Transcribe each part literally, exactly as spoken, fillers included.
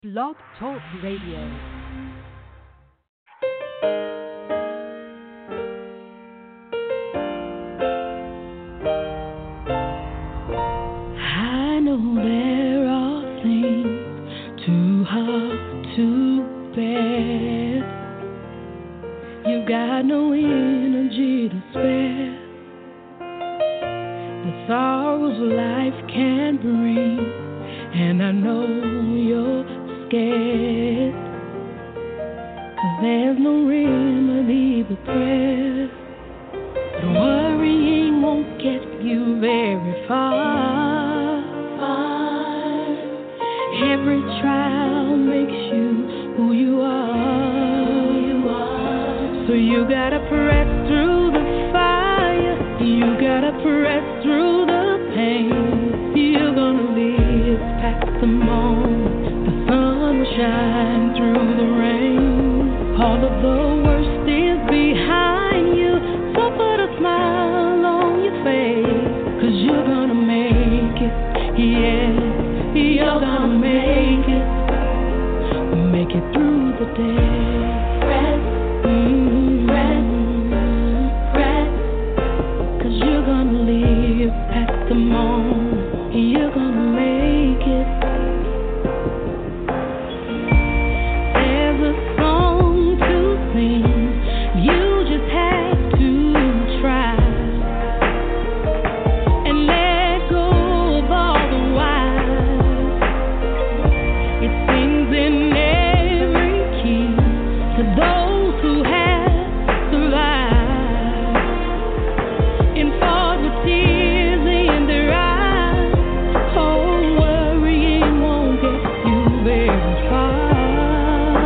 Blog Talk Radio. I know there are things too hard to bear. You got no energy to spare. The sorrows life can bring, and I know you're scared. 'Cause there's no remedy but prayer. But worrying won't get you very far. far. Every trial makes you who you are. Who you are. So you gotta press through the fire. You gotta press through the pain. You're gonna live past the moment. The sun will shine through the rain. All of the worst is behind you. So put a smile on your face. 'Cause you're gonna make it. Yeah, you're gonna make it. Make it through the day. Press, mm-hmm. press, press. 'Cause you're gonna live past the moment. You're gonna make it. There's a song to sing. You just have to try and let go of all the whys. It sings in every key to those who have survived and fought with tears in their eyes. Oh, worrying won't get you very far.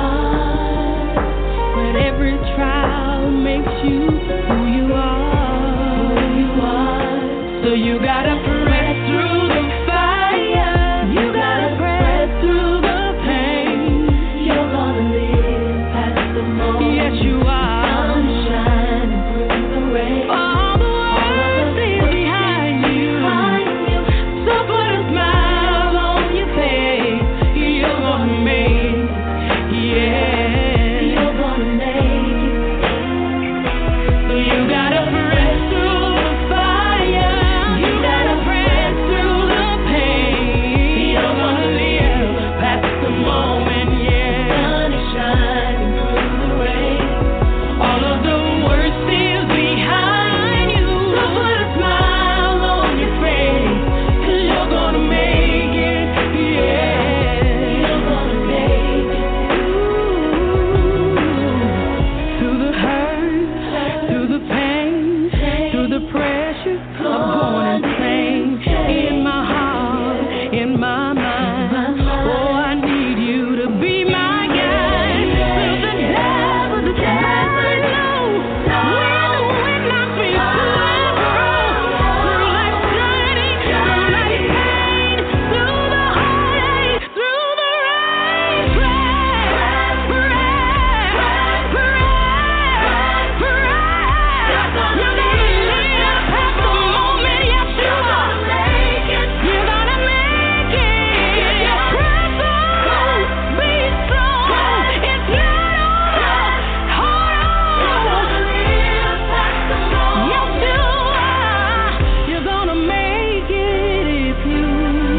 But every trial makes you who you are. Who you are. So you gotta press through the fire. You gotta press through the pain. You're gonna live past the moment. Yes, you are. Sun shining through the rain. All the world is behind you. So put a smile on your face. You're gonna make it. Yeah, you're gonna make it. So you gotta press through the fire. You gotta press through the pain. You're gonna live past the moment. Yeah, sun is shining through the rain. All of the worst is behind you. So put a smile on your face. 'Cause you're gonna make it. Yeah, you're gonna make it. Through the hurt, through the pain, through the pressure of going insane. In my heart, in my mind. Oh, I need you to be my guide. Through the devil, the devil knows. When, when I feel through life's journey, through life's pain, through the heartache, through the rain. Press, press, press, press. You're gonna live past the moment. Yes, you are. You're gonna make it. Press on, be strong. It's not over. Hold on. Yes, you are. You're gonna make it if you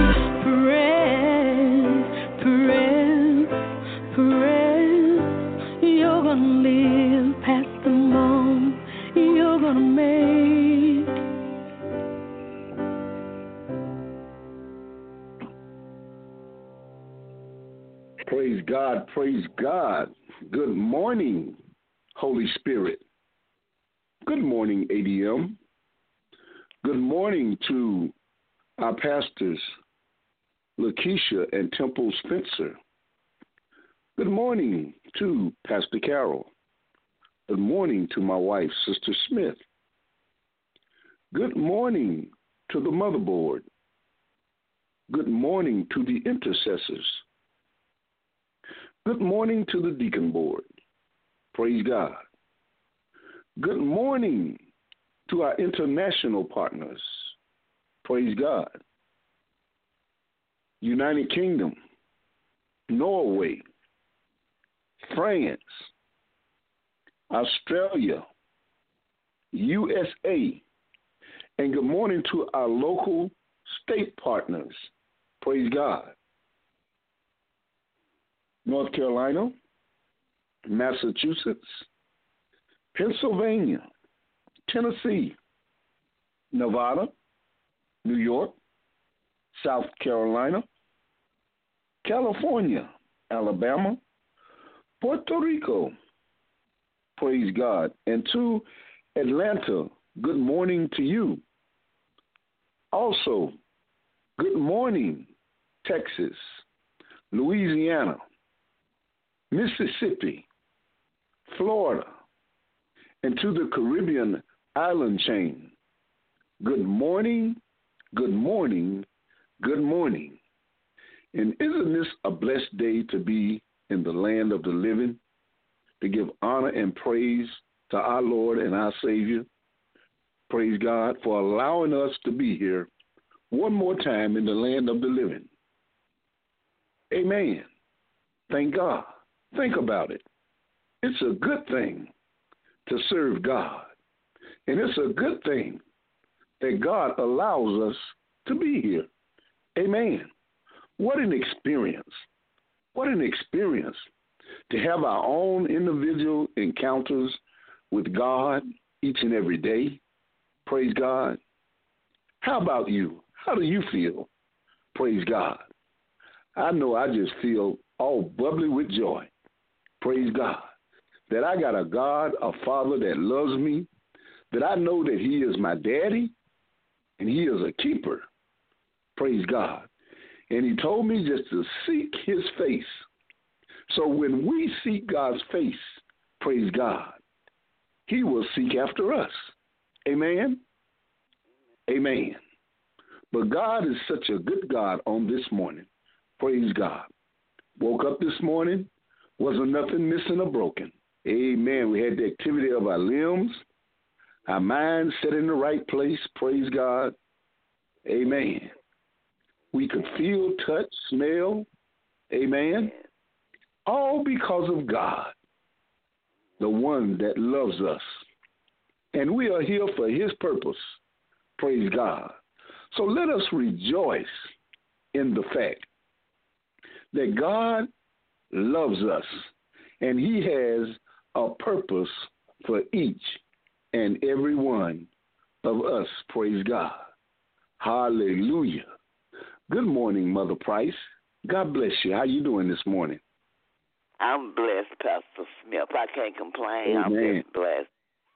press, press, press. You're gonna live past the moment. You're gonna make. Praise God, praise God. Good morning, Holy Spirit. Good morning, A D M. Good morning to our pastors, Lakeisha and Temple Spencer. Good morning to Pastor Carol. Good morning to my wife, Sister Smith. Good morning to the motherboard. Good morning to the intercessors. Good morning to the deacon board. Praise God. Good morning to our international partners. Praise God. United Kingdom. Norway, France, Australia, U S A, and good morning to our local state partners. Praise God. North Carolina, Massachusetts, Pennsylvania, Tennessee, Nevada, New York, South Carolina, California, Alabama, Puerto Rico, praise God, and to Atlanta, good morning to you. Also, good morning, Texas, Louisiana, Mississippi, Florida, and to the Caribbean island chain. Good morning, good morning, good morning. And isn't this a blessed day to be in the land of the living, to give honor and praise to our Lord and our Savior? Praise God for allowing us to be here one more time in the land of the living. Amen. Thank God. Think about it. It's a good thing to serve God. And it's a good thing that God allows us to be here. Amen. What an experience. What an experience to have our own individual encounters with God each and every day. Praise God. How about you? How do you feel? Praise God. I know I just feel all bubbly with joy. Praise God. That I got a God, a Father that loves me, that I know that He is my daddy and He is a keeper. Praise God. And He told me just to seek His face. So when we seek God's face, praise God, He will seek after us. Amen? Amen. But God is such a good God on this morning. Praise God. Woke up this morning, wasn't nothing missing or broken. Amen. We had the activity of our limbs, our minds set in the right place. Praise God. Amen. We could feel, touch, smell. Amen. All because of God, the one that loves us. And we are here for His purpose. Praise God. So let us rejoice in the fact that God loves us and He has a purpose for each and every one of us. Praise God. Hallelujah. Good morning, Mother Price. God bless you. How you doing this morning? I'm blessed, Pastor Smith. I can't complain. Amen. I'm just blessed.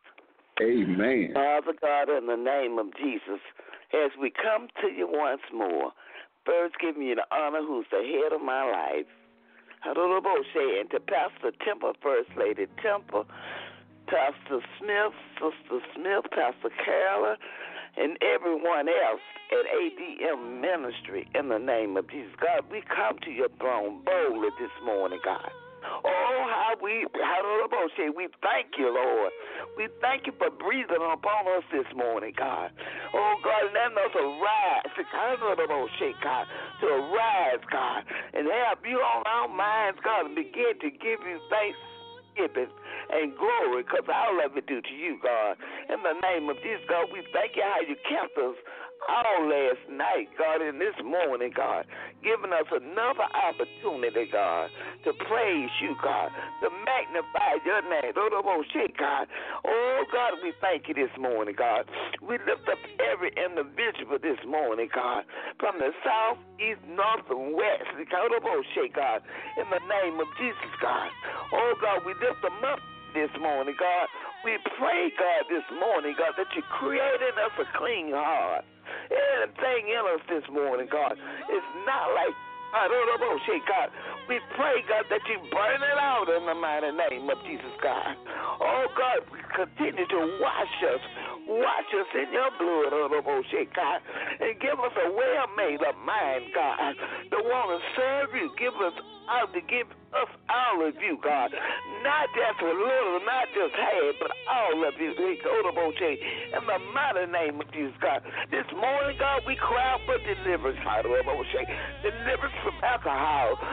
Amen. Father God, in the name of Jesus, as we come to you once more, first giving you the honor who's the head of my life. And to Pastor Temple, First Lady Temple, Pastor Smith, Sister Smith, Pastor Carolyn, and everyone else at A D M Ministry, in the name of Jesus. God, we come to your throne boldly this morning, God. Oh, how we, how we thank you, Lord. We thank you for breathing upon us this morning, God. Oh, God, and letting us arise, God, to arise, God, and have you on our minds, God, and begin to give you thanksgiving and glory, because all of it due to you, God. In the name of Jesus, God, we thank you how you kept us all last night, God, and this morning, God, giving us another opportunity, God, to praise you, God, to magnify your name. God. Oh, God, we thank you this morning, God. We lift up every individual this morning, God, from the south, east, north, and west, God, in the name of Jesus, God. Oh, God, we lift them up this morning, God. We pray, God, this morning, God, that you created us a clean heart. Anything in us this morning, God, it's not like I don't know, God. We pray, God, that you burn it out in the mighty name of Jesus, God. Oh, God, we continue to wash us, wash us in your blood, oh, God, and give us a well-made up mind, God, to want to serve you. Give us out to give us all of you, God, not just a little, not just half, but all of you. In the mighty name of Jesus, God. This morning, God, we cry out for deliverance, deliverance from alcohol, deliverance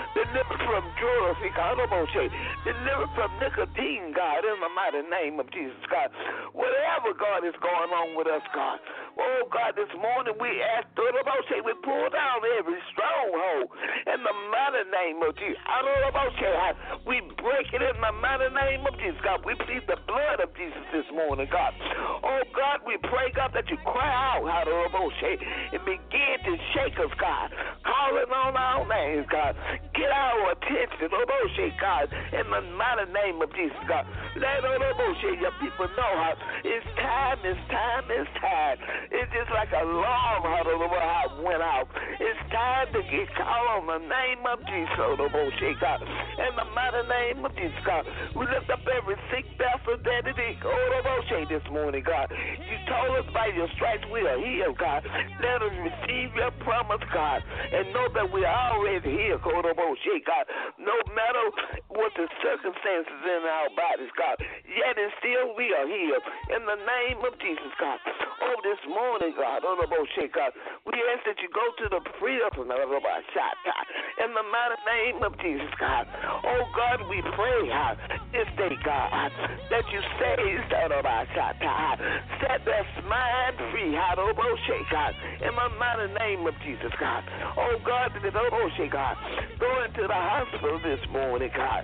Deliver from drugs, God. Deliver from nicotine, God, in the mighty name of Jesus, God. Whatever, God, is going on with us, God. Oh, God, this morning we ask, we pull down every stronghold in the mighty name of Jesus. We break it in the mighty name of Jesus, God. We plead the blood of Jesus this morning, God. Oh, God, we pray, God, that you cry out, and begin to shake us, God. Calling on our names, God. Get our attention, God, in the mighty name of Jesus, God. Let your people know how it's time, it's time, it's time. It's just like a alarm, how it went out. It's time to get called on the name of Jesus, God. In the mighty name of Jesus, God. We lift up every sick vessel that it is, this morning, God. You told us by your stripes we are healed, God. Let us receive your promise, God, and know that we are already healed, God. No matter what the circumstances in our bodies, God, yet and still we are healed. In the name of Jesus, God. Oh, this morning, God, God, we ask that you go to the prison, God, in the mighty name of Jesus, God. Oh, God, we pray, God, this day, God, that you save, set their mind free, God, in the mighty name of Jesus, God. Oh, God, God, go into the hospital this morning, God.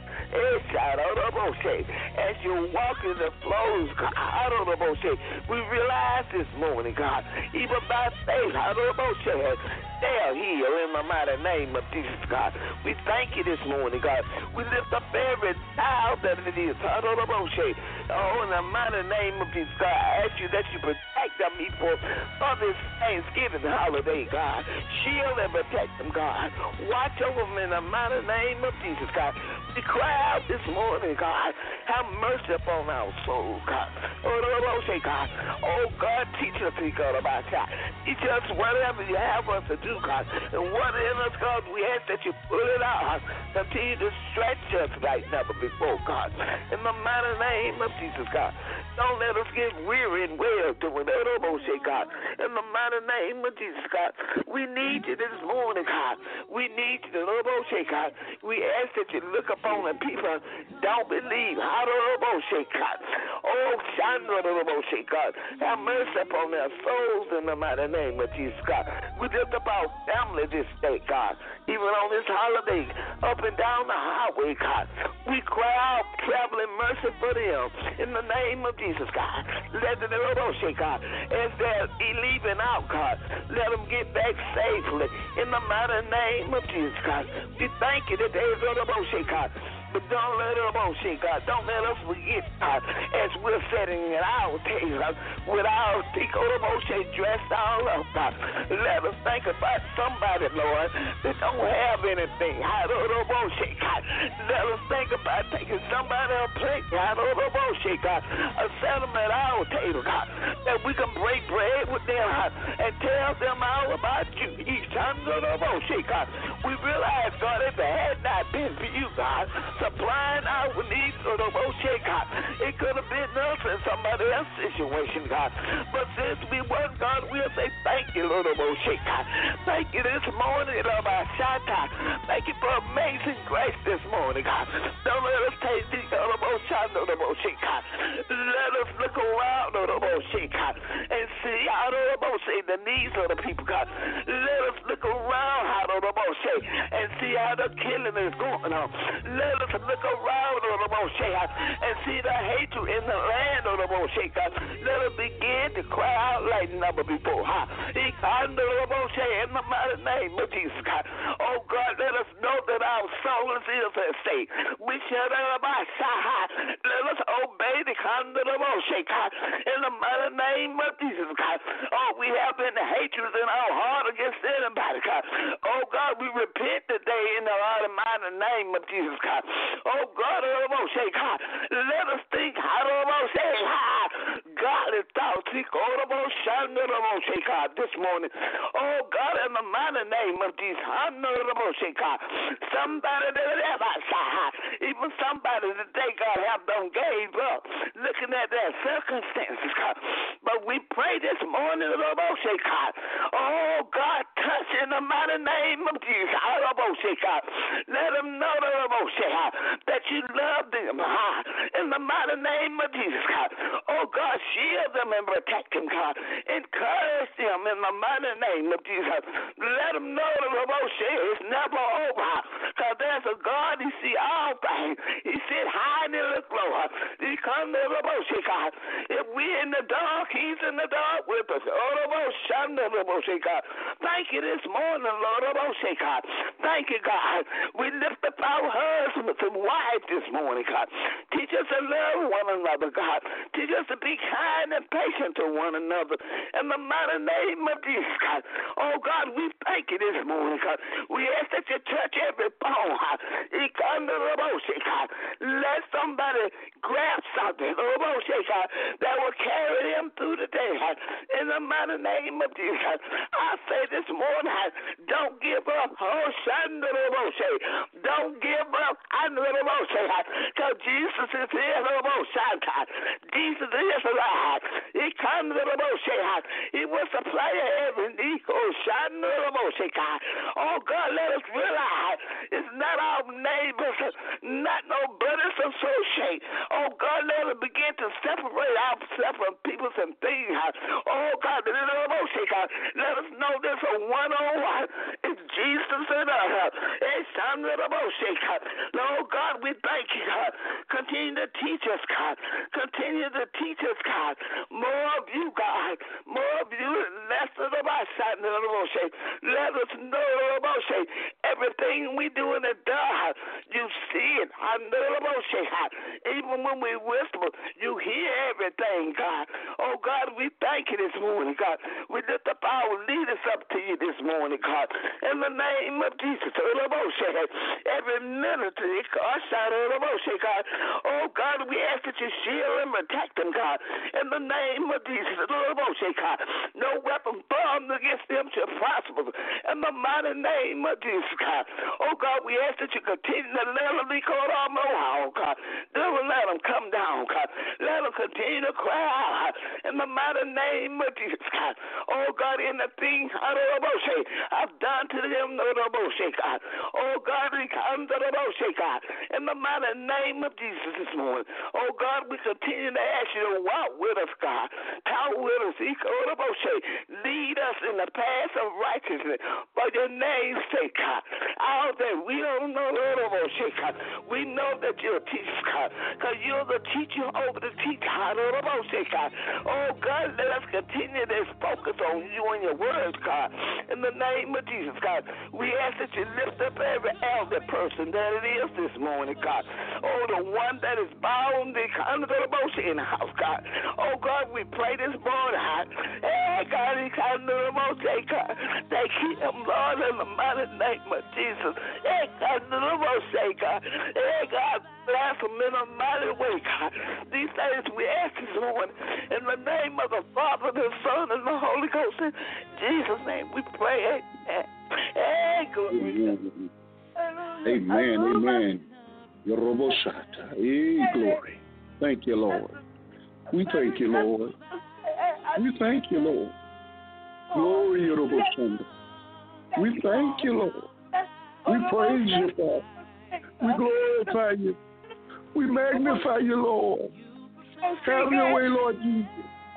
As you walk in the flows, God, we realize this morning, God, even by faith, they are healed in the mighty name of Jesus, God. We thank you this morning, God. We lift up every child that it is. Oh, in the mighty name of Jesus, God, I ask you that you protect them before for this Thanksgiving holiday, God. Shield and protect them, God. Watch over them in the mighty name of Jesus, God. We cry out this morning, God. Have mercy upon our soul, God. Oh, God. Oh, God, teach us, God, about that. Teach us whatever you have us to do, God. And what in us, God, we ask that you pull it out. Continue to stretch us like never before, God. In the mighty name of Jesus, God. Don't let us get weary and well doing that, God. In the mighty name of Jesus, God. We need you this morning, God. We need you, God. We ask that you look upon the people don't believe. God. Oh, God. Have mercy upon their souls in the mighty name of Jesus, God. We lift up our family this day, God. Even on this holiday, up and down the highway, God. We cry out traveling mercy for them in the name of Jesus, God. Let them, God, as they're leaving out, God, let them get back safely in the mighty name of Jesus, God. We thank you that they're going to, God. But don't let them on shit, God. Don't let us forget, God, as we're sitting at our table with our shit dressed all up, God. Let us think about somebody, Lord, that don't have anything. Shit, God. Let us think about taking somebody a plate, God. Shit, God. A settlement at our table, God, that we can break bread with them, God, and tell them all about you. Each time, shit, God. We realize, God, if it had not been for you, God, supplying our needs, God, it could have been us in somebody else's situation, God. But since we weren't, God, we'll say thank you, Lord, God. Thank you this morning, Lord, thank you for amazing grace this morning, God. Don't let us take the God. Let us look around, Lord, God, and see how the needs of the people, God. Let us look around, how and see how the killing is going on. Let us look around, and see the hatred in the land, God. Let us begin to cry out like never before. In the mighty name of Jesus, God. Oh, God, let us know that our soul is at stake. We shall let us obey the conduct of God. In the mighty name of Jesus, God. Oh, we have been hatred in our heart against anybody, God. Oh, God, we repent today in the mighty name of Jesus, God. Oh, God, God, let us think, God, is thought, God, this morning. Oh, God, in the mighty name of Jesus, God, somebody that even somebody that they, God, have done gave up, looking at their circumstances, God. But we pray this morning, God, oh, God, touch in the mighty name of Jesus. Let them know that you love them in the mighty name of Jesus, God. Oh, God, shield them and protect them, God. Encourage them in the mighty name of Jesus. Let them know that it's never over, because there's a God, He see all things. He sit high and He look low. He come to the God. If we're in the dark, He's in the dark with us. Thank you this morning, Lord. Thank you, God. We lift up our husbands and wives this morning, God. Teach us to love one another, God. Teach us to be kind and patient to one another. In the mighty name of Jesus, God. Oh, God, we thank you this morning, God. We ask that you touch every bone, God. Let somebody grab something, God, that will carry them through the day, God. In the mighty name of Jesus, God. I say this morning, God, don't give up. Oh, don't give up. Because Jesus is here. Jesus is alive. He comes to the most. He will supply every need. Oh, God, let us realize it's not our neighbors, not no brothers associate. Oh, God, let us begin to separate ourselves from people and things. Oh, God, let us know there's a one-on-one. It's Jesus and us. It's time to the most. Lord God, we thank you, God. Continue to teach us, God. Continue to teach us, God. More of you, God. More of you, less of the side of the most. Let us know the most. Everything we do in the dark, you see it. I know the most. Even when we whisper, you hear everything, God. Oh, God, we thank you this morning, God. We lift up our leaders up to you this morning, God. In the name of Jesus, every minute, God. Oh, God, we ask that you shield and protect them, God. In the name of Jesus, God. No weapon formed against them shall prosper. In the mighty name of Jesus, God. Oh, God, we ask that you continue to let them be called on the wall, God. Don't let them come down, God. Let them continue to cry out in the mighty name of Jesus, God. Oh, God, in the thing I've done to them, God. Oh, God, we come to the God. In the mighty name of Jesus this morning. Oh, God, we continue to ask you to walk with us, God. Talk with us. Lead us in the path of righteousness for your name's sake, God. All that we don't know, God. We know that you're a teacher, God, because you're the teacher over the teacher, God. Oh, God, let us continue to focus on you and your words, God. In the name of Jesus, God, we ask that you lift up every elder person that it is this morning, God. Oh, the one that is bound under the motion in the house, God. Oh, God, we pray this morning, God. Hey, God, he comes to the motion, God. They keep him, Lord, in the mighty name of Jesus. Hey, God, to the motion, God. Hey, God, bless him in a mighty way, God. These things we ask this morning in the name of the Father, the Son, and the Holy Ghost. In Jesus' name we pray. Amen. Hey, glory. Amen. Amen. Yoroboshata. Hey, glory. Thank you, Lord. We thank you, Lord. We thank you, Lord. Glory, Yoroboshanda. We thank you, Lord. We praise you, Father. We glorify you. We magnify you, Lord. Have your way, Lord Jesus.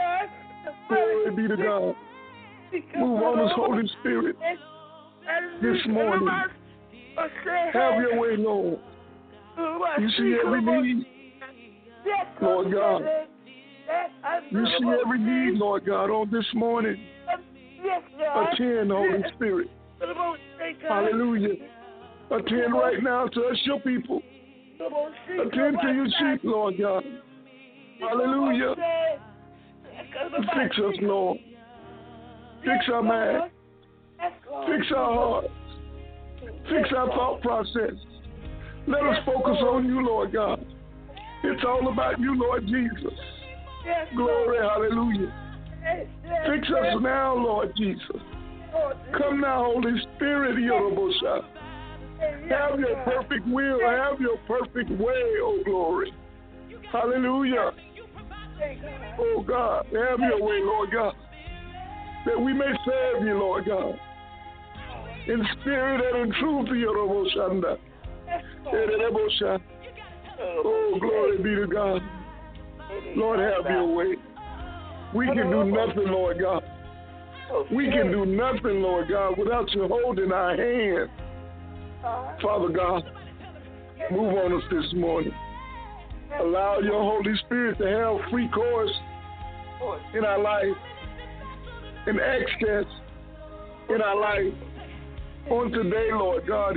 Glory be to God. Move on us, Holy Spirit, this morning. Have your way, Lord. You see every need, Lord God. You see every need, Lord God, on this morning. Attend, Holy Spirit. Hallelujah. Attend right now to us, your people. Attend to your sheep, Lord God. Hallelujah. Fix us, Lord. Fix our mind. Fix our hearts. Fix our thought process. Let us focus on you, Lord God. It's all about you, Lord Jesus. Glory, hallelujah. Fix us now, Lord Jesus. Come now, Holy Spirit, Yorobosha. Have your perfect will. Have your perfect way, oh glory. Hallelujah. Oh God, have your way, Lord God. That we may serve you, Lord God. in spirit and in truth. Yoroboshanda. Erebosha. Oh, glory be to God. Lord, have your way. We can do nothing, Lord God. We can do nothing, Lord God, without you holding our hand. Father God, move on us this morning. Allow your Holy Spirit to have free course in our life and access in our life on today, Lord God.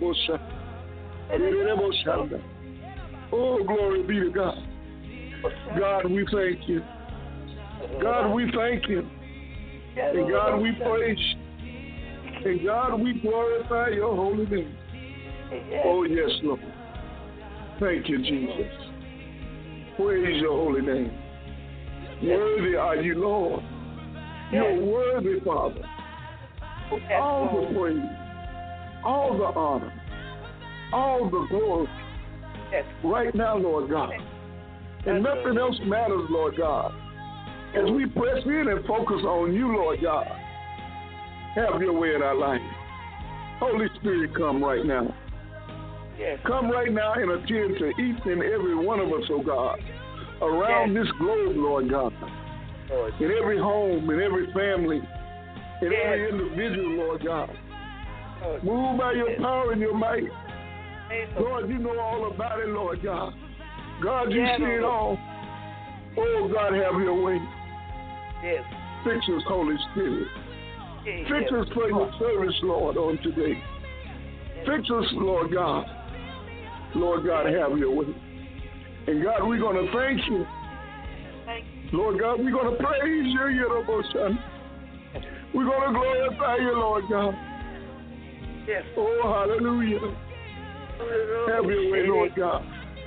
Oh, glory be to God. God, we thank you. God, we thank you. And God, we praise you. And God, we glorify your holy name. Oh, yes, Lord. Thank you, Jesus. Praise your holy name. Worthy are you, Lord. You're worthy, Father. All the praise, all the honor, all the glory. Right now, Lord God. And nothing else matters, Lord God. As we press in and focus on you, Lord God, have your way in our life. Holy Spirit, come right now. Yes. Come right now and attend to each and every one of us, oh God, around yes. this globe, Lord God, Lord. In every home, in every family, in yes. every individual, Lord God. Lord. Move by your yes. power and your might. Yes. Lord, you know all about it, Lord God. God, you yes. see it all. Oh, God, have your way. Yes. Fix us, Holy Spirit. Yes. Fix us for your service, Lord, on today. Yes. Fix us, Lord God. Lord God, have your way. And God, we're going to thank you. Thank you. Lord God, we're going to praise you, Yeroboshan. We're going to glorify you, Lord God. Yes. Oh, hallelujah. Have your way, Lord God.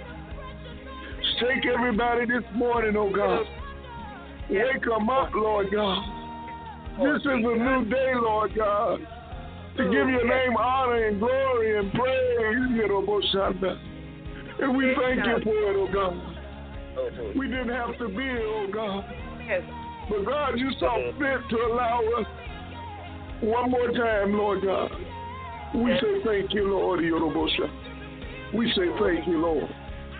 Shake everybody this morning, oh God. Wake them up, Lord God. This is a new day, Lord God, to give your name honor and glory and praise, and we thank you for it, oh God. We didn't have to be here, oh God. But God, you saw fit to allow us one more time, Lord God. We say thank you, Lord. We say thank you, Lord.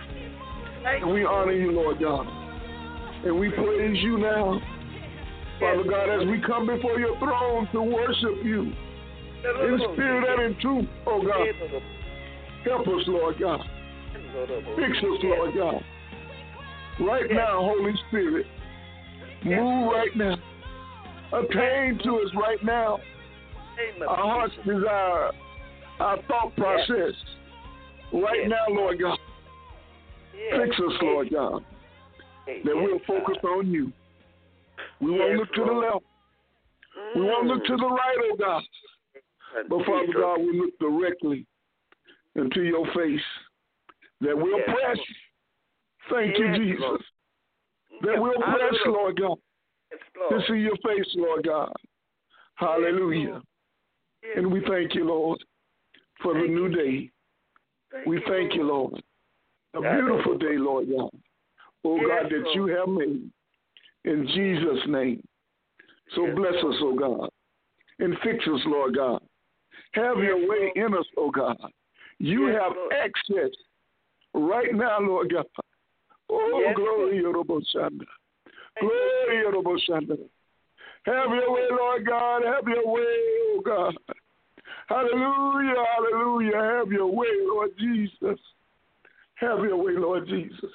And we honor you, Lord God. And we praise you now, Father God, as we come before your throne to worship you in spirit and in truth, oh God. Help us, Lord God. Fix us, Lord God. Right now, Holy Spirit, move right now. Attain to us right now our heart's desire, our thought process. Right now, Lord God. Fix us, Lord God, that we'll focus on you. We won't look to the left. We won't look to the right, oh God. But Father God, we look directly into your face, that we'll press. Thank you, Jesus. That we'll press, Lord God, to see your face, Lord God. Hallelujah. And we thank you, Lord, for the new day. We thank you, Lord. A beautiful day, Lord God. Oh, God, that you have made. In Jesus' name. So bless us, oh God. And fix us, Lord God. Have your way in us, oh God. You have access right now, Lord God. Oh, glory, Yoroboshanda. Glory, Yoroboshanda. Have your way, Lord God. Have your way, oh God. Hallelujah, hallelujah. Have your way, Lord Jesus. Have your way, Lord Jesus.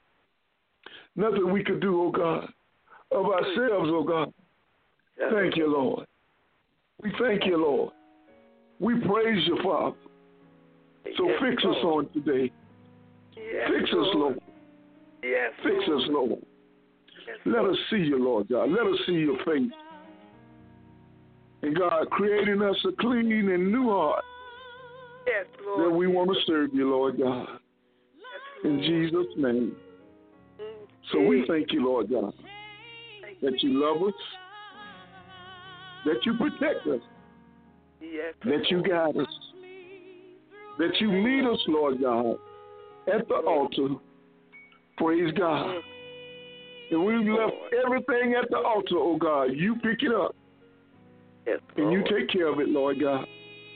Nothing we could do, oh God, of ourselves, oh God. Thank you, Lord. We thank you, Lord. We praise you, Father. So fix us on today. Fix us, Lord. Fix us, Lord. Let us see you, Lord God. Let us see your face. And God, creating us a clean and new heart that we want to serve you, Lord God. In Jesus' name. So we thank you, Lord God, that you love us, that you protect us, that you guide us, that you meet us, Lord God, at the altar. Praise God. And we've left everything at the altar, oh God. You pick it up. And you take care of it, Lord God.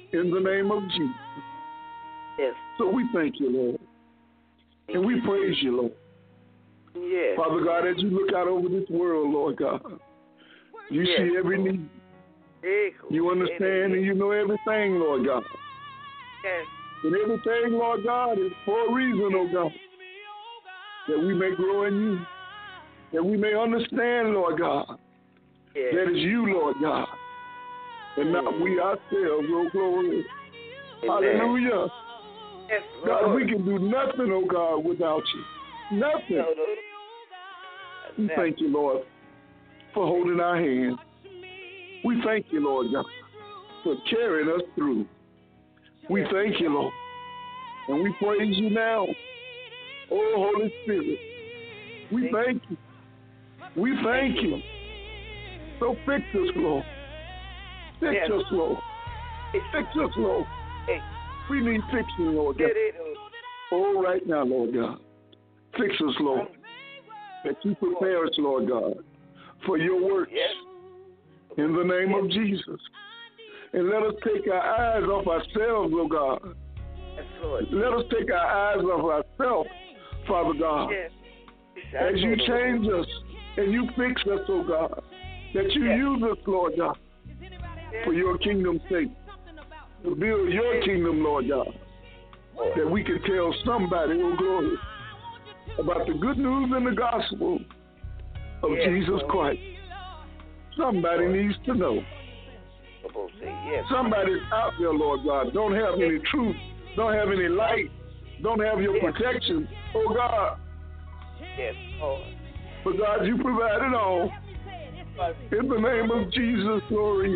in the name of Jesus. Yes. So we thank you, Lord. And we praise you, Lord. Yes. Father God, as you look out over this world, Lord God, you yes. see every need. You understand and you know everything, Lord God. Yes. And everything, Lord God, is for a reason, oh God, that we may grow in you, that we may understand, Lord God, yes. that is you, Lord God, and not we ourselves, oh glory. Amen. Hallelujah. Yes, God, we can do nothing, oh God, without you. Nothing. No, no. We thank you, Lord, for holding our hand. We thank you, Lord God, for carrying us through. We thank you, Lord, and we praise you now. Oh, Holy Spirit, we thank you. We thank you. So fix us, Lord. Fix us, Lord. Fix us, Lord. We need fixing, Lord God. Oh, right now, Lord God. Fix us, Lord. That you prepare us, Lord God, for your works. In the name of Jesus. And let us take our eyes off ourselves, oh God. Let us take our eyes off ourselves, Father God. As you change us and you fix us, oh God. That you use us, Lord God, for your kingdom's sake. To build your kingdom, Lord God. That we can tell somebody, oh glory, about the good news and the gospel of Jesus Christ. Somebody needs to know. Somebody's out there, Lord God, don't have any truth, don't have any light, don't have your protection. Oh God. Yes, Lord. But God, you provide it all. In the name of Jesus, glory.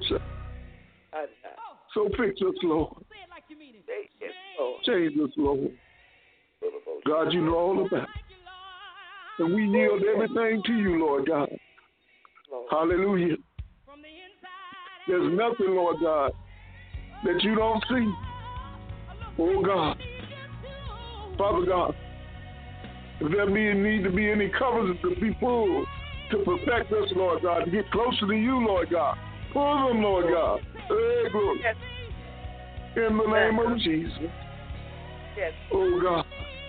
So fix us, Lord. Change us, Lord. God, you know all about it. And we yield everything to you, Lord God. Hallelujah. There's nothing, Lord God, that you don't see. Oh, God. Father God, if there be need to be any covers to be pulled to perfect us, Lord God, to get closer to you, Lord God, pull them, Lord God. Hey, glory. In the name of Jesus. Oh, God.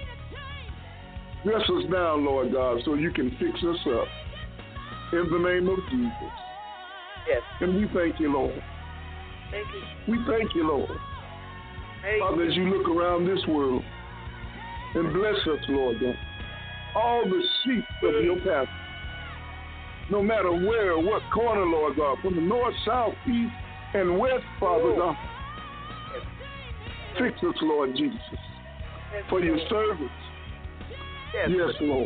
Bless us now, Lord God, so you can fix us up. In the name of Jesus. Yes. And we thank you, Lord. Thank you. We thank you, Lord. Thank Father, as you look around this world and bless us, Lord God, all the sheep of your path, no matter where, what corner, Lord God, from the north, south, east, and west, Father God, fix us, Lord Jesus, for your service. Yes, yes Lord.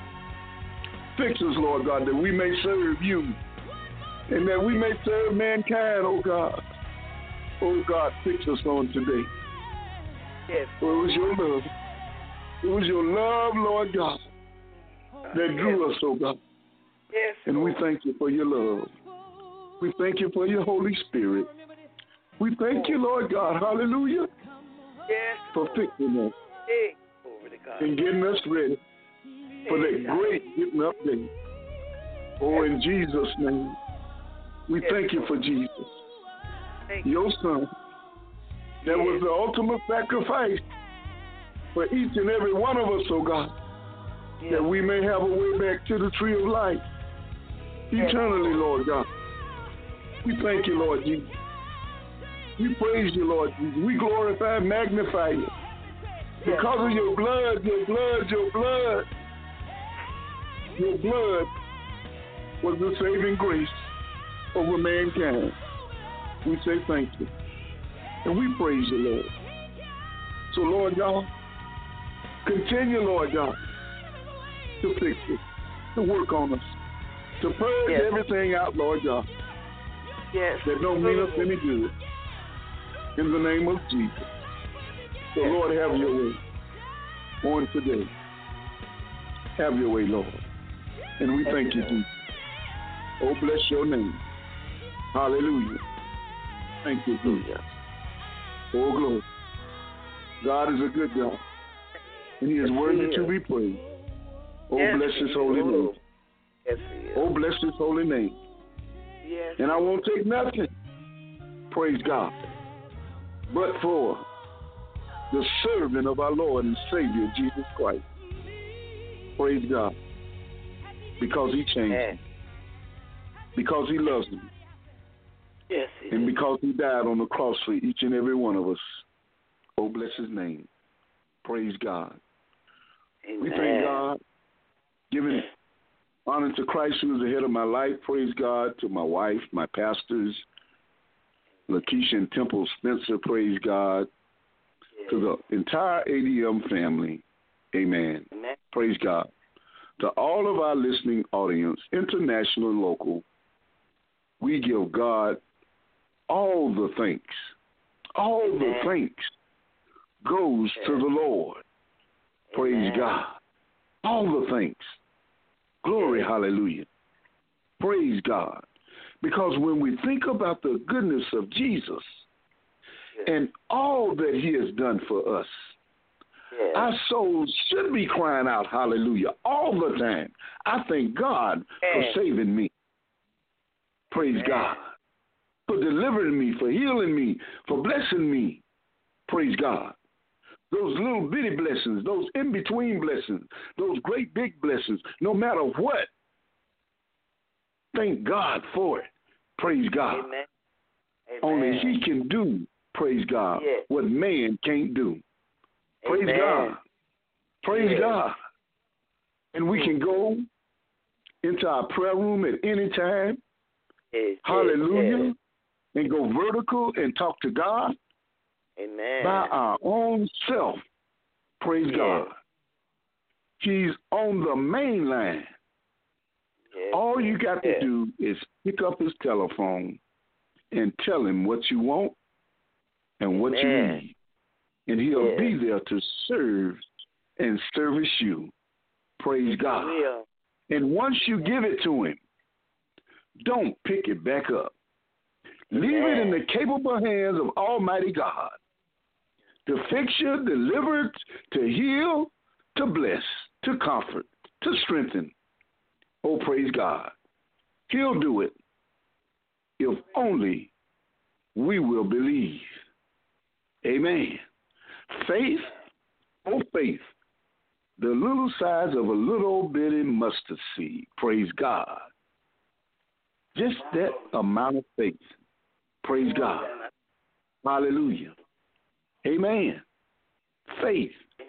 Fix us, Lord God, that we may serve you and that we may serve mankind, oh God. Oh God, fix us on today. Yes. For it was your love. It was your love, Lord God, that drew us, oh God. Yes. And we thank you for your love. We thank you for your Holy Spirit. We thank you, Lord God, hallelujah, yes. for fixing us hey. Over to God. and getting us ready for that great getting up day. Oh, in Jesus' name, we thank you for Jesus, your son, that was the ultimate sacrifice for each and every one of us, oh God, that we may have a way back to the tree of life eternally, Lord God. We thank you, Lord Jesus. We praise you, Lord Jesus. We glorify and magnify you. Because of your blood, your blood, your blood, your blood was the saving grace over mankind. We say thank you. And we praise you, Lord. So, Lord God, continue, Lord God, to fix it, to work on us, to purge yes. everything out, Lord God, yes. that don't mean us any good. In the name of Jesus. So, yes. Lord, have your way on today. Have your way, Lord. And we thank you, Jesus. Oh, bless your name. Hallelujah. Thank you, Jesus. Oh, glory. God is a good God. And he is worthy to be praised. Oh, yes, bless his holy name. Yes, oh, bless his holy name. Yes. And I won't take nothing. Praise God. but for the servant of our Lord and Savior, Jesus Christ. Praise God. Because he changed Yes. me. Because he loves me. Yes, he And did. because he died on the cross for each and every one of us. Oh, bless his name. Praise God. Amen. We thank God, giving honor to Christ who is the head of my life. Praise God, to my wife, my pastors, Lakeisha and Temple Spencer. Praise God. Yes. To the entire A D M family. Amen. Amen. Praise God. To all of our listening audience, international and local, we give God all the thanks. All Amen. the thanks goes Yes. to the Lord. Praise Amen. God. All the thanks. Glory, Yes. hallelujah. Praise God. Because when we think about the goodness of Jesus Yes. and all that he has done for us, Yes. our souls should be crying out, hallelujah, all the time. I thank God for Yes. saving me. Praise Amen. God. For delivering me, for healing me, for blessing me. Praise God. Those little bitty blessings, those in-between blessings, those great big blessings, no matter what, thank God for it. Praise God. Amen. Amen. Only he can do, praise God, Yes. what man can't do. Praise Amen. God. Praise Yes. God. And we can go into our prayer room at any time. Yes. Hallelujah. Yes. And go vertical and talk to God Amen. by our own self. Praise Yes. God. He's on the main line. Yes. All you got to Yes. do is pick up his telephone and tell him what you want and what you Amen. need. And he'll Yes. be there to serve and service you. Praise God. Real. And once you give it to him, don't pick it back up. Leave it in the capable hands of Almighty God to fix you, deliver, to heal, to bless, to comfort, to strengthen. Oh, praise God. He'll do it if only we will believe. Amen. Faith, oh faith, the little size of a little bitty mustard seed. Praise God. Just that amount of faith. Praise God. Hallelujah. Amen. Faith.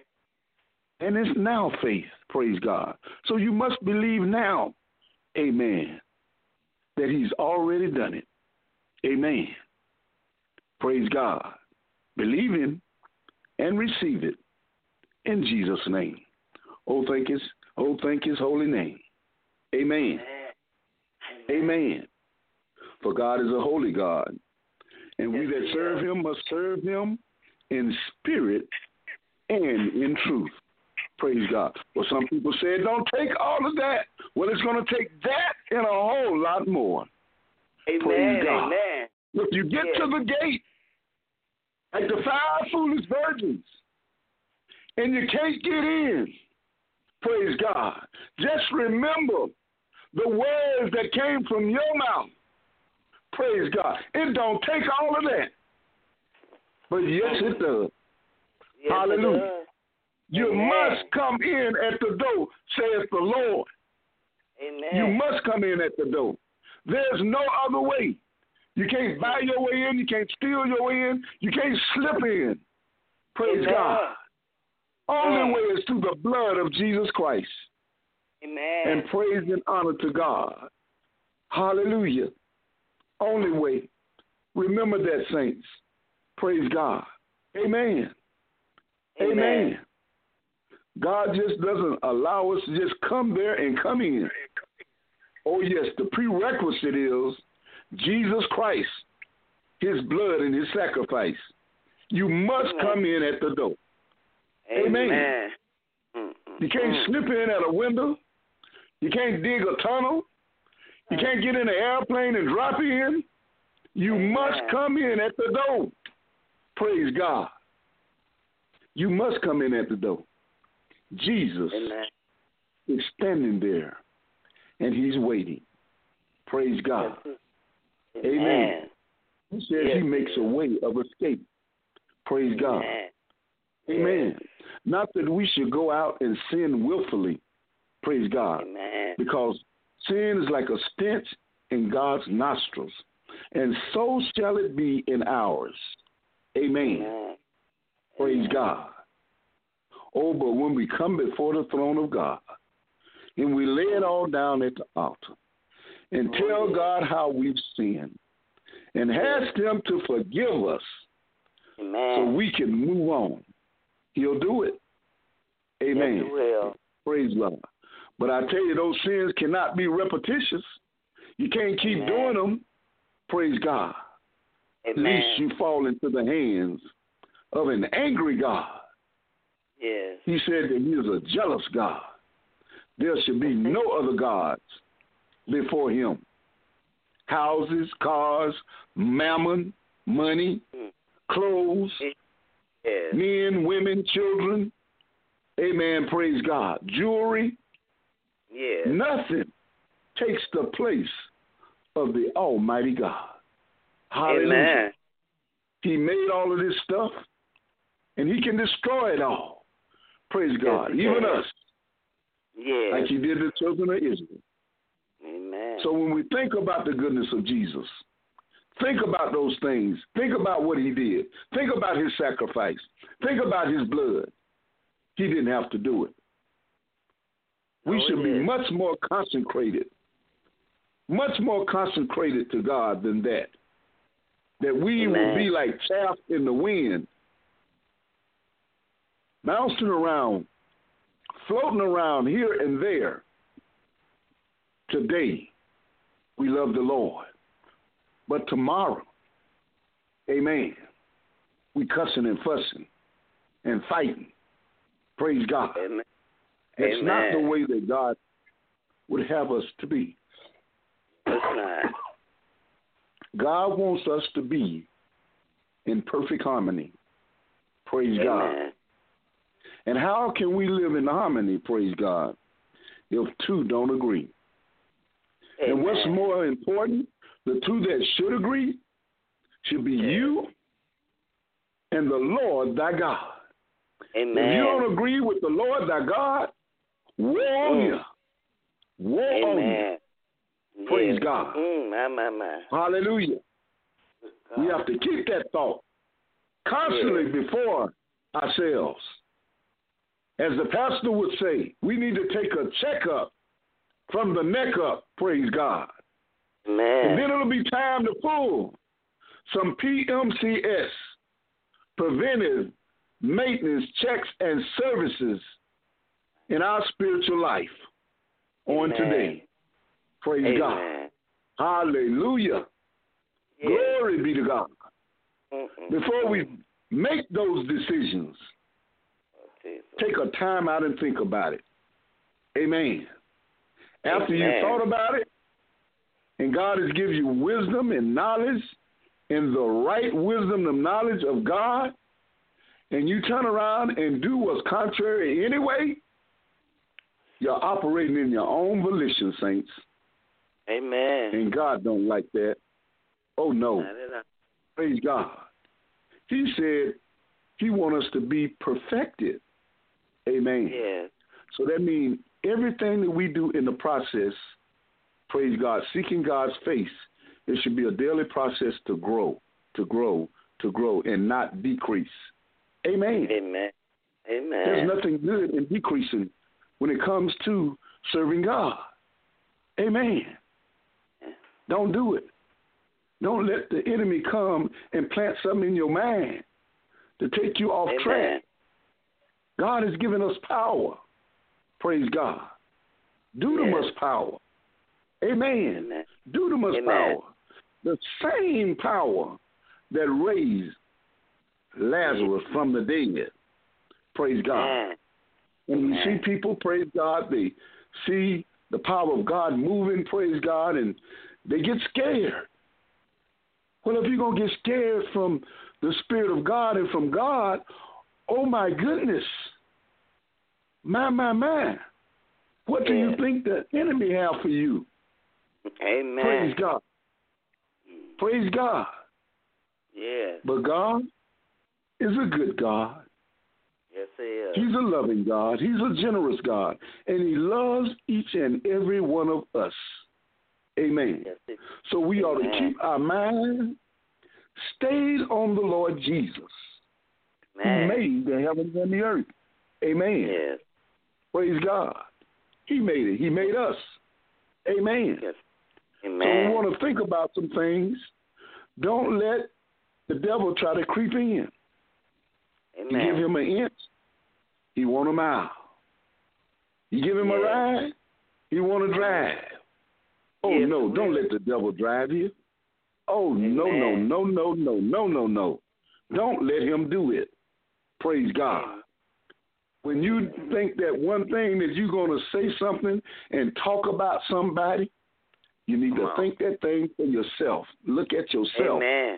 And it's now faith. Praise God. So you must believe now. Amen. That he's already done it. Amen. Praise God. Believe him and receive it in Jesus' name. Oh, thank his, oh, thank his holy name. Amen. Amen. For God is a holy God, and we that serve him must serve him in spirit and in truth. Praise God. Well, some people say, don't take all of that. Well, it's going to take that and a whole lot more. Amen. Praise God. Amen. If you get Yes. to the gate, like the five foolish virgins, and you can't get in, praise God, just remember the words that came from your mouth. Praise God. It don't take all of that. But yes, it does. Yes, Hallelujah. it does. You Amen. must come in at the door, saith the Lord. Amen. You must come in at the door. There's no other way. You can't buy your way in. You can't steal your way in. You can't slip in. Praise Amen. God. Only Amen. way is through the blood of Jesus Christ. Amen. And praise and honor to God. Hallelujah. Only way. Remember that, saints. Praise God. Amen. Amen. Amen. God just doesn't allow us to just come there and come in. Oh, yes, the prerequisite is Jesus Christ, his blood and his sacrifice. You must Amen. come in at the door. Amen. Amen. You can't slip in at a window. You can't dig a tunnel. You can't get in an airplane and drop in. You Amen. must come in at the door. Praise God. You must come in at the door. Jesus Amen. is standing there, and he's waiting. Praise God. Yes. Amen. He says Yes, he makes yes. a way of escape Praise God. Amen. Amen. Yes. Not that we should go out and sin willfully. Praise God. Amen. Because sin is like a stench in God's nostrils, and so shall it be in ours. Amen. Amen. Praise Amen. God. Oh, but when we come before the throne of God and we lay it all down at the altar and oh, tell yes. God how we've sinned and ask Him to forgive us, Amen. so we can move on, He'll do it. Amen. Yes, He will. Praise God. But I tell you, those sins cannot be repetitious. You can't keep Amen. doing them. Praise God. Amen. At least you fall into the hands of an angry God. Yes. He said that He is a jealous God. There should be no other gods before Him. Houses, cars, mammon, money, mm. clothes, yes. men, women, children. Amen. Praise God. Jewelry. Yes. Nothing takes the place of the Almighty God. Hallelujah. Amen. He made all of this stuff, and He can destroy it all. Praise God. Yes, Even yes. us. Yes. Like He did the children of Israel. Amen. So when we think about the goodness of Jesus, think about those things. Think about what He did. Think about His sacrifice. Think about His blood. He didn't have to do it. We oh, should be yes. much more consecrated, much more consecrated to God than that. That we Amen. will be like chaff in the wind, bouncing around, floating around here and there. Today, we love the Lord. But tomorrow, amen, we cussing and fussing and fighting. Praise God. Amen. It's Amen. not the way that God would have us to be. It's not. God wants us to be in perfect harmony. Praise Amen. God. And how can we live in harmony, praise God, if two don't agree? Amen. And what's more important, the two that should agree should be you and the Lord thy God. Amen. If you don't agree with the Lord thy God, woe on mm. you. Woe on Amen. you. Praise yes. God. Mm, my, my, my. Hallelujah. God. We have to keep that thought constantly yes. before ourselves. As the pastor would say, we need to take a checkup from the neck up, praise God. Amen. And then it'll be time to pull some P M C S, preventive maintenance checks and services in our spiritual life on Amen. today. Praise Amen. God. Hallelujah. Yes. Glory be to God. Mm-mm. Before we make those decisions, take a time out and think about it. Amen. After Amen. you thought about it, and God has given you wisdom and knowledge, and the right wisdom and knowledge of God, and you turn around and do what's contrary anyway, you're operating in your own volition, saints. Amen. And God don't like that. Oh, no. Praise God. He said He wants us to be perfected. Amen. Yes. So that means everything that we do in the process, praise God, seeking God's face, it should be a daily process to grow, to grow, to grow, and not decrease. Amen. Amen. Amen. There's nothing good in decreasing when it comes to serving God. Amen. Don't do it. Don't let the enemy come and plant something in your mind to take you off Amen. track. God has given us power. Praise God. Dunamis yes. power. Amen. Amen. Dunamis Amen. power. The same power that raised Lazarus Amen. from the dead. Praise God. Amen. When you Amen. see people, praise God, they see the power of God moving, praise God, and they get scared. Well, if you're going to get scared from the Spirit of God and from God, oh, my goodness. My, my, my. What yes. do you think the enemy have for you? Amen. Praise God. Praise God. Yes. But God, is a good God. Yes, he is. He's a loving God. He's a generous God. And he loves each and every one of us. Amen. Yes, he, so we amen. ought to keep our mind stayed on the Lord Jesus, Amen. who made the heavens and the earth. Amen. Yes. Praise God. He made it. He made us. Amen. Yes. Amen. So we want to think about some things. Don't let the devil try to creep in. Amen. You give him an inch, he want a mile. You give him yes. a ride, he want to drive. Oh, yes, no, don't let the devil drive you. Oh, Amen. no, no, no, no, no, no, no, no. Don't let him do it. Praise God. Amen. When you think that one thing that you're going to say something and talk about somebody, you need Come to on. think that thing for yourself. Look at yourself. Amen.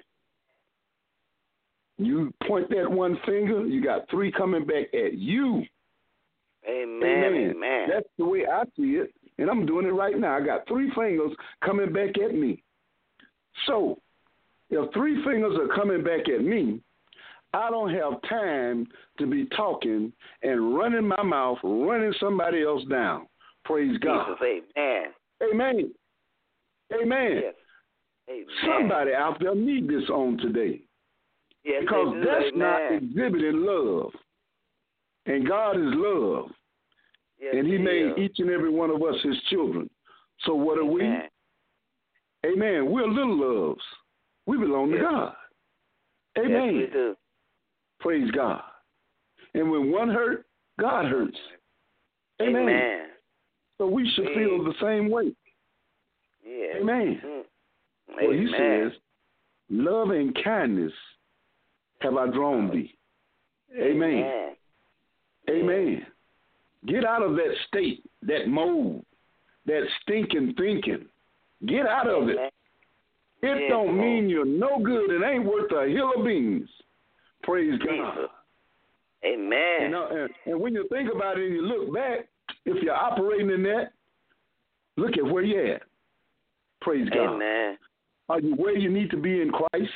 You point that one finger, you got three coming back at you. Amen. Amen. Amen. That's the way I see it, and I'm doing it right now. I got three fingers coming back at me. So, if three fingers are coming back at me, I don't have time to be talking and running my mouth, running somebody else down. Praise God. Jesus, amen. Amen. Amen. Yes. Amen. Somebody out there need this on today. Yes, Because they do. that's Amen. not exhibiting love. And God is love. Yes, and he, he made is. each and every one of us his children. So what are Amen. we? Amen. We're little loves. We belong yes. to God. Amen. Yes, we do. Praise God. And when one hurt, God hurts. Amen. Amen. So we should Amen. feel the same way. Yes. Amen. Mm. Well, he Amen. says, love and kindness have I drawn thee. Amen. Amen. Amen. Get out of that state, that mold, that stinking thinking. Get out of Amen. it. It Yes, don't Lord. mean you're no good. It ain't worth a hill of beans. Praise God. Jesus. Amen. You know, and, and when you think about it and you look back, if you're operating in that, look at where you're at. Praise God. Amen. Are you where you need to be in Christ?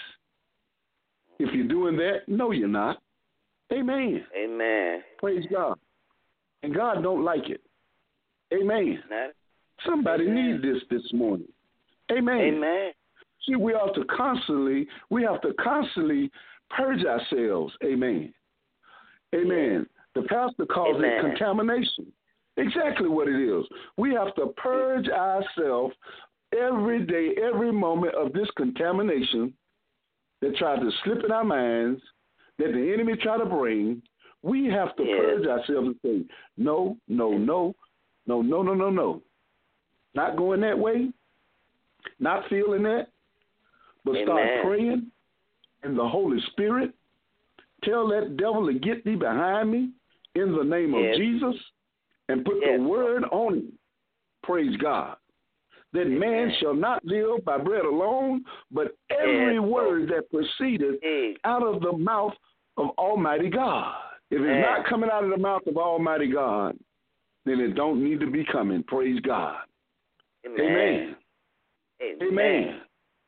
If you're doing that, no, you're not. Amen. Amen. Praise God. And God don't like it. Amen. Not, Somebody Amen. needs this this morning. Amen. Amen. See, we have to constantly, we have to constantly purge ourselves. Amen. Amen. The pastor calls Amen. it contamination. Exactly what it is. We have to purge ourselves every day, every moment of this contamination that tries to slip in our minds, that the enemy try to bring. We have to Yes. purge ourselves and say, no, no, no, no, no, no, no, no. Not going that way, not feeling that, but Amen. start praying in the Holy Spirit. Tell that devil to get thee behind me in the name Yes. of Jesus and put Yes. the word on him. Praise God. That Amen. man shall not live by bread alone, but every Yes. word that proceedeth Hey. out of the mouth of Almighty God. If it's Amen. not coming out of the mouth of Almighty God, then it don't need to be coming. Praise God. Amen. Amen. Amen. Amen.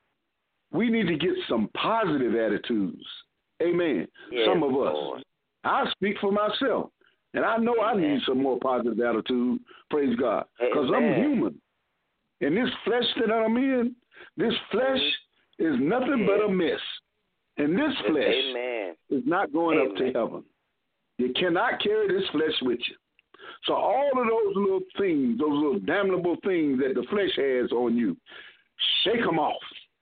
We need to get some positive attitudes. Amen. Yes, Some of us. Lord. I speak for myself, and I know I Amen. need some more positive attitude. Praise God. Because I'm Amen. human. And this flesh that I'm in, this flesh is nothing Yes. but a mess. And this Yes. flesh Amen. is not going up to Amen. heaven. You cannot carry this flesh with you. So all of those little things, those little damnable things that the flesh has on you, shake them off.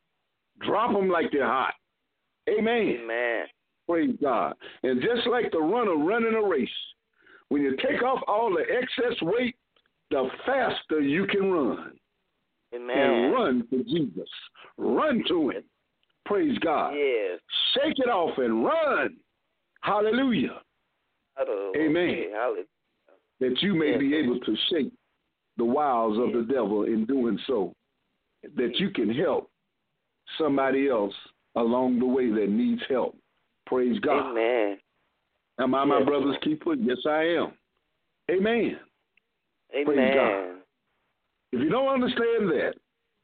Drop them like they're hot. Amen. Amen. Praise God. And just like the runner running a race, when you take off all the excess weight, the faster you can run. Amen. And run to Jesus. Run to him. Praise God. Yes. Shake it off and run. Hallelujah. Hallelujah. Amen. Hallelujah. That you may Yes. be able to shake the wiles of the devil in doing so. That you can help somebody else along the way that needs help. Praise God. Amen. Am I my Yes, brother's Lord. keeper? Yes, I am. Amen. Amen. Praise God. If you don't understand that,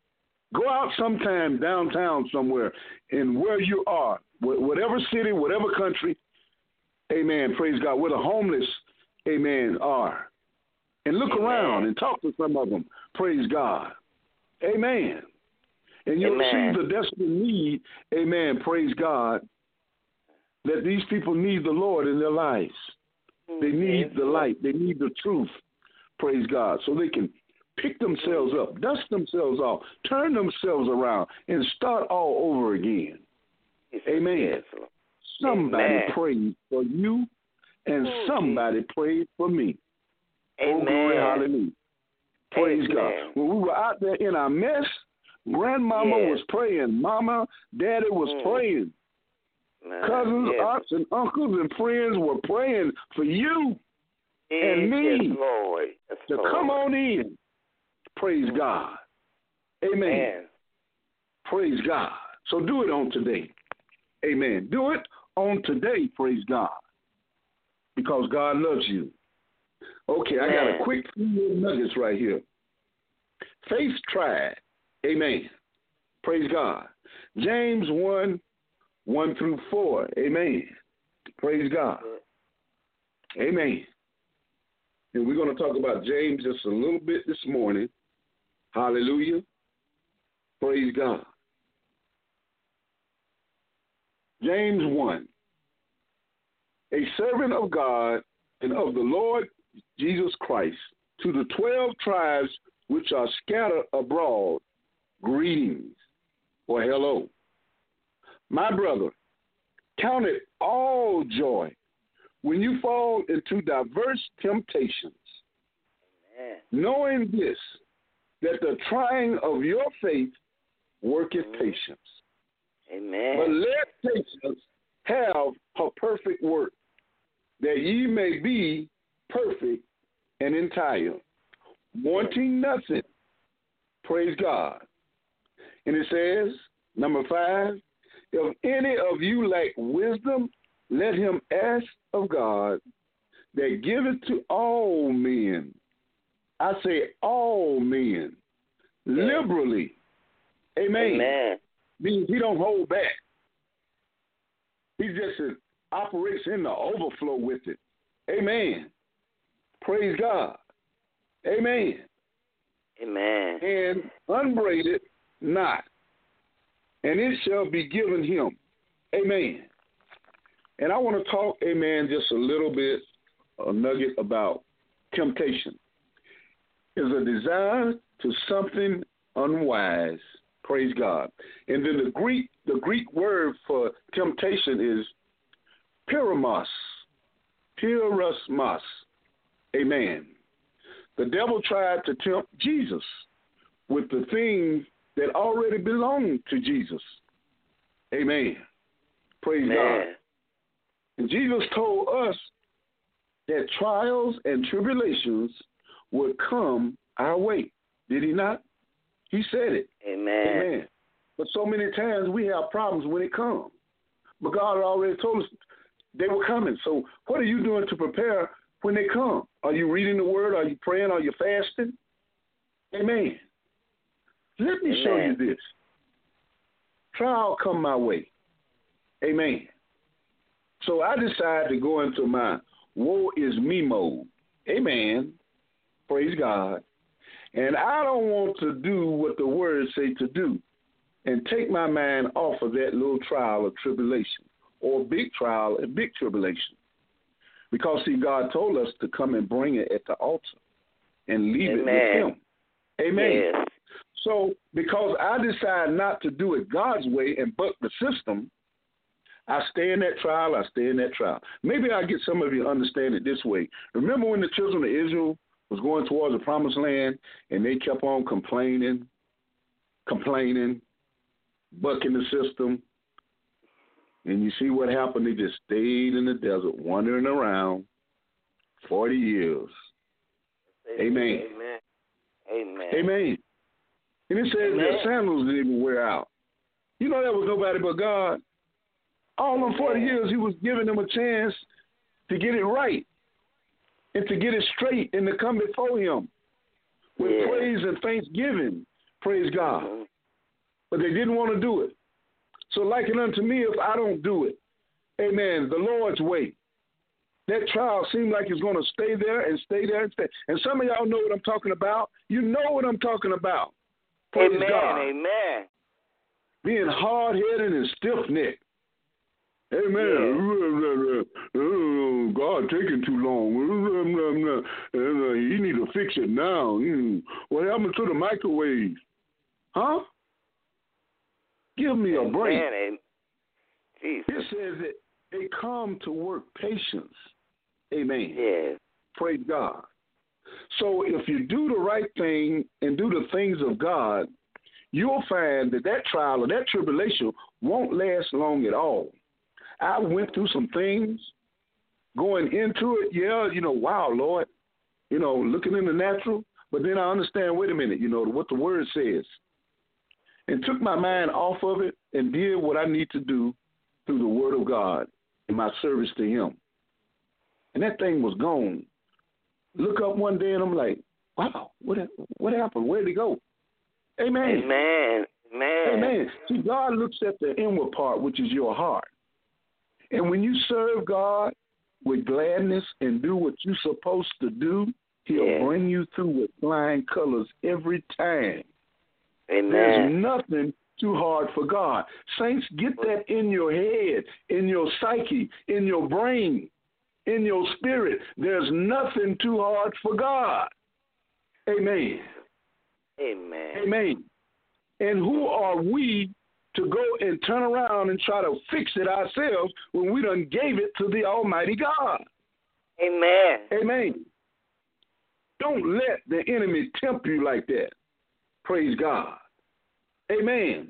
Go out sometime downtown somewhere, and where you are, whatever city, whatever country, amen, praise God, where the homeless, amen, are. And look amen. around and talk to some of them, praise God. Amen. And you'll amen. see the desperate need, amen, praise God, that these people need the Lord in their lives. They need the light. They need the truth, praise God, so they can pick themselves up, dust themselves off, turn themselves around, and start all over again. Amen. Somebody Amen. prayed for you, and somebody prayed for me. Amen. Oh, glory, hallelujah. Praise Amen. God. When we were out there in our mess, Grandmama yes. was praying. Mama, Daddy was mm. praying. Man, Cousins, yes. aunts, and uncles and friends were praying for you yes, and me yes, Lord. Yes, to Lord. come on in. Praise God. Amen. Man. Praise God. So do it on today. Amen. Do it on today, praise God. Because God loves you. Okay, I got a quick few little nuggets right here. Faith tried. Amen. Praise God. James one, one through four. Amen. Praise God. Amen. And we're going to talk about James just a little bit this morning. Hallelujah. Praise God. James one. A servant of God and of the Lord Jesus Christ, to the twelve tribes which are scattered abroad, greetings or hello. My brother, count it all joy when you fall into diverse temptations, Amen. knowing this, that the trying of your faith worketh mm-hmm. patience. Amen. But let patience have her perfect work, that ye may be perfect and entire, wanting nothing. Praise God. And it says, number five, if any of you lack wisdom, let him ask of God, that giveth to all men. I say all men, liberally. Amen. Amen. Means he don't hold back. He just uh, operates in the overflow with it. Amen. Praise God. Amen. Amen. And unbraided not, and it shall be given him. Amen. And I want to talk, amen, just a little bit, a nugget about temptation. Is a desire to something unwise. Praise God. And then the Greek, the Greek word for temptation is pyramos. Pyrosmos. Amen. The devil tried to tempt Jesus with the things that already belonged to Jesus. Amen. Praise Amen. God. And Jesus told us that trials and tribulations would come our way. Did he not? He said it. Amen. Amen. But so many times we have problems when it comes. But God had already told us they were coming. So what are you doing to prepare when they come? Are you reading the word? Are you praying? Are you fasting? Amen. Let me Amen. show you this. Trial come my way. Amen. So I decided to go into my woe is me mode. Amen. Praise God. And I don't want to do what the words say to do and take my mind off of that little trial of tribulation or big trial and big tribulation. Because, see, God told us to come and bring it at the altar and leave Amen. it with him. Amen. Yes. So because I decide not to do it God's way and buck the system, I stay in that trial, I stay in that trial. Maybe I'll get some of you to understand it this way. Remember when the children of Israel was going towards the promised land and they kept on complaining, complaining, bucking the system, and you see what happened? They just stayed in the desert, wandering around forty years. Amen. Amen. Amen. Amen. And it says Amen. their sandals didn't even wear out. You know that was nobody but God. All them forty years, he was giving them a chance to get it right and to get it straight and to come before him with yeah. praise and thanksgiving. Praise God. Mm-hmm. but they didn't want to do it. So liken unto me if I don't do it. Amen. The Lord's way. That trial seems like it's going to stay there and stay there and stay. And some of y'all know what I'm talking about. You know what I'm talking about. Praise amen, God. Amen. Being hard-headed and stiff-necked. Amen. Yeah. God taking too long. You need to fix it now. What happened to the microwave? Huh? Give me a break. Amen. It says that they come to work patience. Amen. Yes. Praise God. So if you do the right thing and do the things of God, you'll find that that trial or that tribulation won't last long at all. I went through some things going into it. Yeah, you know, wow, Lord, you know, looking in the natural. But then I understand, wait a minute, you know, what the word says. And took my mind off of it and did what I need to do through the word of God in my service to him. And that thing was gone. Look up one day and I'm like, wow, what what happened? Where'd it go? Amen. Amen. Amen. Amen. See, God looks at the inward part, which is your heart. And when you serve God with gladness and do what you're supposed to do, he'll yes. bring you through with flying colors every time. Amen. There's nothing too hard for God. Saints, get that in your head, in your psyche, in your brain, in your spirit. There's nothing too hard for God. Amen. Amen. Amen. And who are we to go and turn around and try to fix it ourselves when we done gave it to the Almighty God? Amen. Amen. Don't let the enemy tempt you like that. Praise God. Amen.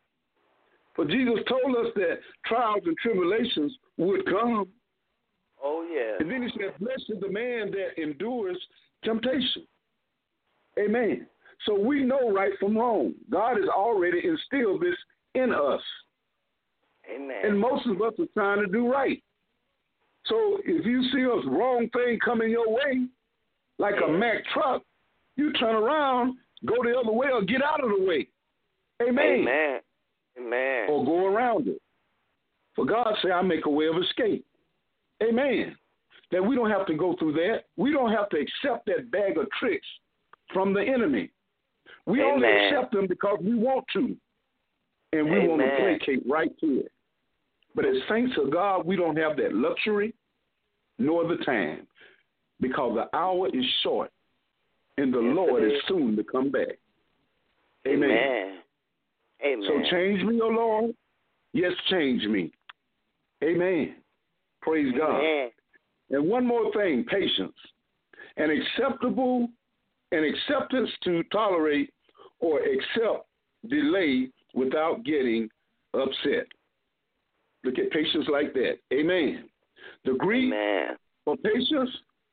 For Jesus told us that trials and tribulations would come. Oh, yeah. And then he said, blessed is the man that endures temptation. Amen. So we know right from wrong. God has already instilled this in us. Amen. And most of us are trying to do right. So if you see a wrong thing coming your way, like yeah. a Mack truck, you turn around, go the other way, or get out of the way. Amen. Amen. Amen. Or go around it. For God said, I make a way of escape. Amen. That we don't have to go through that. We don't have to accept that bag of tricks from the enemy. We Amen. only accept them because we want to. And we Amen. want to placate right to it. But as saints of God, we don't have that luxury nor the time, because the hour is short and the yes, Lord is. is soon to come back. Amen. Amen. Amen. So change me, O Lord. Yes, change me. Amen. Praise Amen. God. And one more thing, patience. An acceptable, an acceptance to tolerate or accept delay without getting upset. Look at patience like that. Amen. The Greek Amen. for patience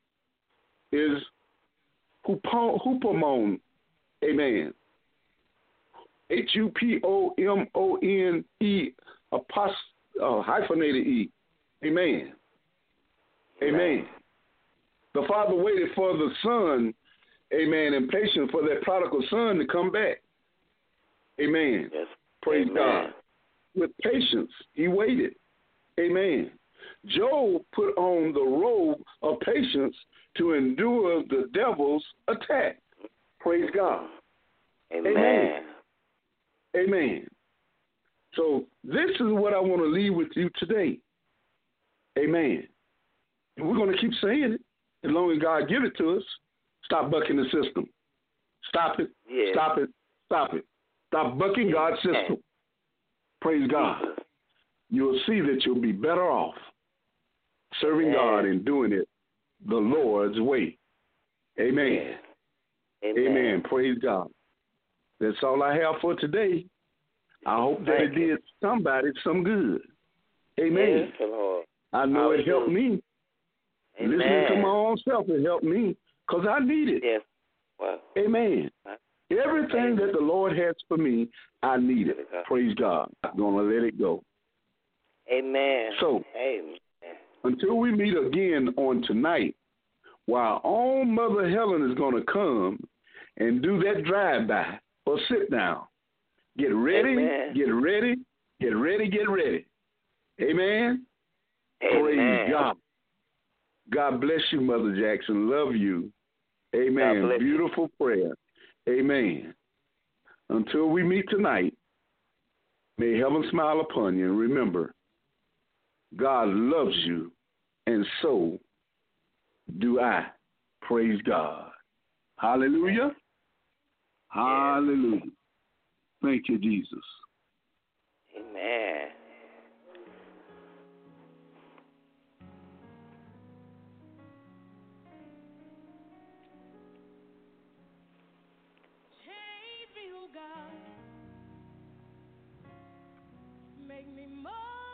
is hupomone. Amen. H U P O M O N E apost, uh, hyphenated E. Amen. Amen. Amen. The Father waited for the Son, amen, and patient for that prodigal son to come back. Amen. Yes. Praise amen. God. With patience, he waited. Amen. Job put on the robe of patience to endure the devil's attack. Praise God. Amen. Amen. Amen. So this is what I want to leave with you today. Amen. And we're going to keep saying it as long as God give it to us. Stop bucking the system. Stop it. Yes. Stop it. Stop it. Stop bucking yes. God's system. Praise God. You'll see that you'll be better off serving Amen. God and doing it the Lord's way. Amen. Amen. Amen. Praise God. That's all I have for today. I hope that Thank it you. did somebody some good. Amen. Yes, Lord. I know it helped me. Amen. Listening to my own self, it helped me because I need it. Yes. Well, Amen. Everything Amen. that the Lord has for me, I need it. Praise God. I'm going to let it go. Amen. So, Amen. until we meet again on tonight, while own Mother Helen is going to come and do that drive-by or sit down, Get ready, Amen. get ready, get ready, get ready. Amen. Amen. Praise God. God bless you, Mother Jackson. Love you. Amen. God bless you. Beautiful prayer. Amen. Until we meet tonight, may heaven smile upon you. And remember, God loves you, and so do I. Praise God. Hallelujah. Hallelujah. Thank you, Jesus. Amen. Change me, oh God. Make me more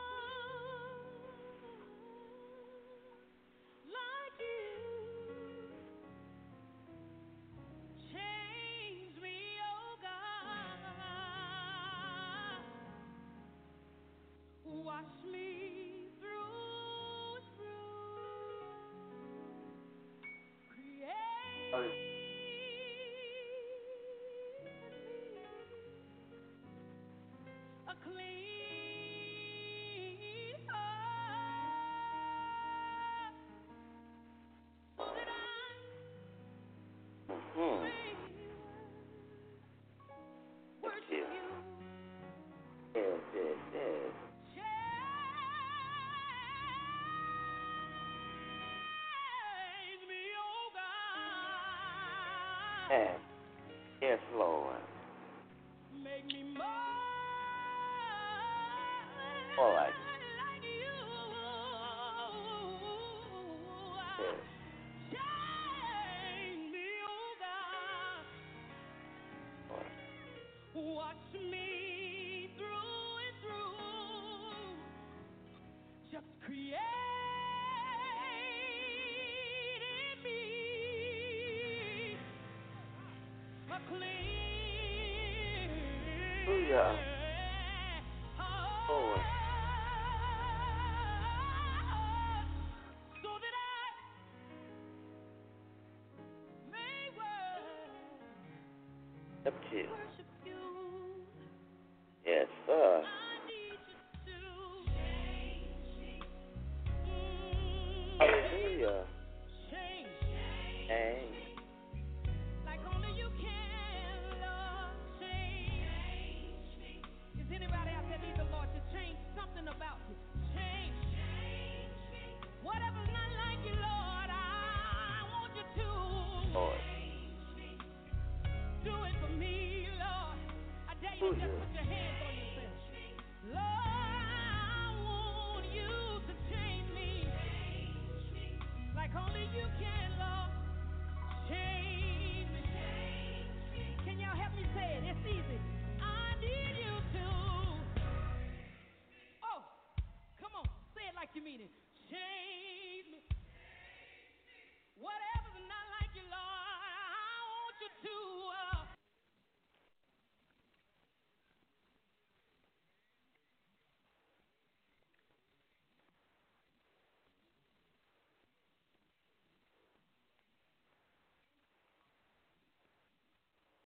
like you. Change me, oh God. Wash me through and through. Create a clean heart so that I Mm-hmm. may That's worship you. you. Yes, yes, yes. Change me, oh God. Yes, yes, Lord. Make me more All right. like you. Yes. Change me, oh God. Wash me through and through. Just create in me a clean Hallelujah. heart, Lord. so that I may Up to you. worship you. Yes, sir. I need you to change me. Mm, Hallelujah. change, Amen. like only you can, Lord. Change me. Is anybody out there need the Lord to change something about you? Change, change me. Whatever's not like you, Lord, I want you to Lord. do it for me, Lord. I dare you to just put your hands on yourself. Lord, I want you to change me like only you can, Lord. Change me. Can y'all help me say it? It's easy. I need you to. Oh, come on. Say it like you mean it. Change me. Whatever's not like you, Lord, I want you to. Uh,